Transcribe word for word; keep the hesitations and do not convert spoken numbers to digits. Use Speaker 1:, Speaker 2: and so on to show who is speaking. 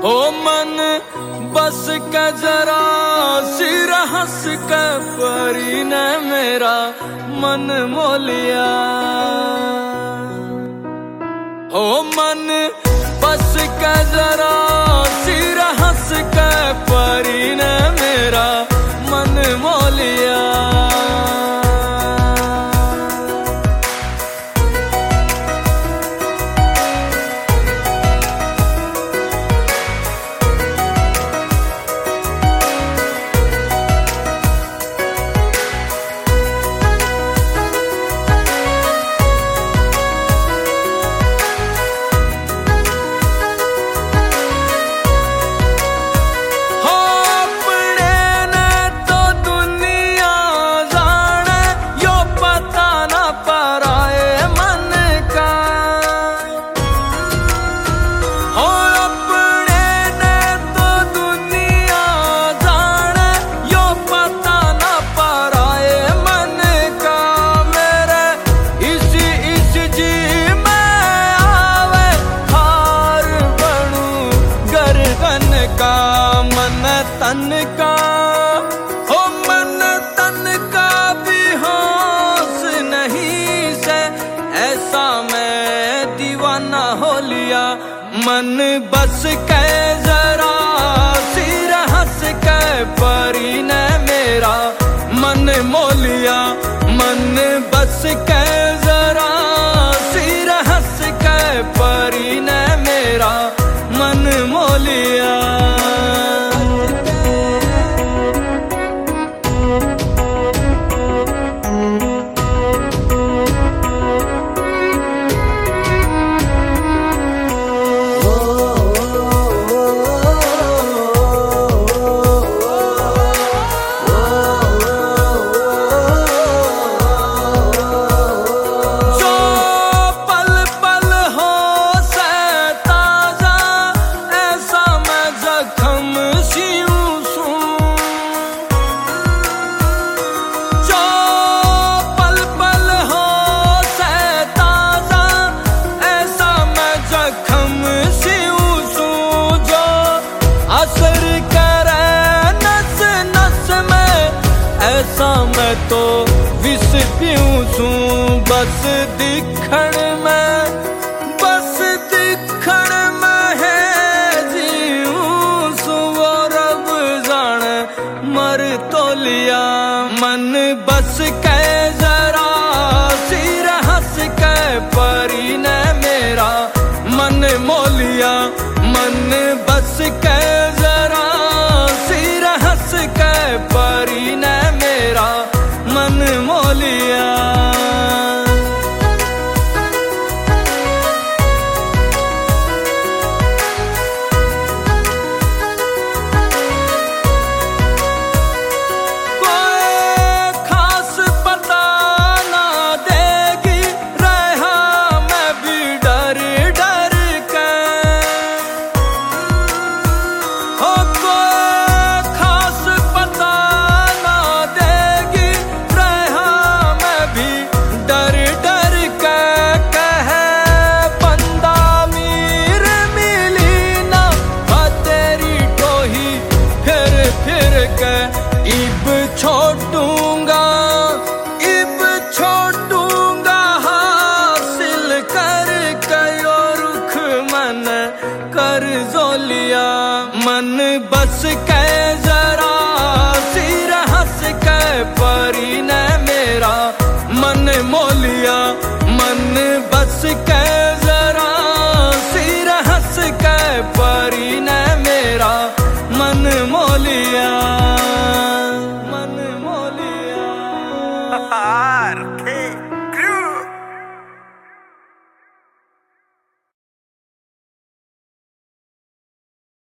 Speaker 1: ओ मन बस के जरा सिर हंस के परी ने मेरा मन मोलिया। ओ मन बस के जरा सिर हंस के परी ने मेरा मन मोलिया। तन का हो मन तन का भी होश नहीं से, ऐसा मैं दीवाना हो लिया। मन बस के जरा सिर हंस के परी ने मेरा मन मोलिया। मन बस के जरा सिर हंस के परी ने मेरा मन मोलिया। ऐसा मैं तो विष पीऊं सूं बस दिखण में, बस दिखण में है जीऊं सूं वो रब जाने मर तो लिया। मन बस के जरा सिर हंस के परी ने मेरा मन मोलिया। मन बस के जरा सिर हंस के परी ने मेरा मन मोलिया। इब छोड़ूंगा इब छोड़ूंगा हासिल कर कयो रुख मन कर जोलिया। मन बस के जरा सिर हंस के परी ने मेरा मन मोलिया। मन बस के जरा सिर हंस के परी ने मेरा मन मोलिया।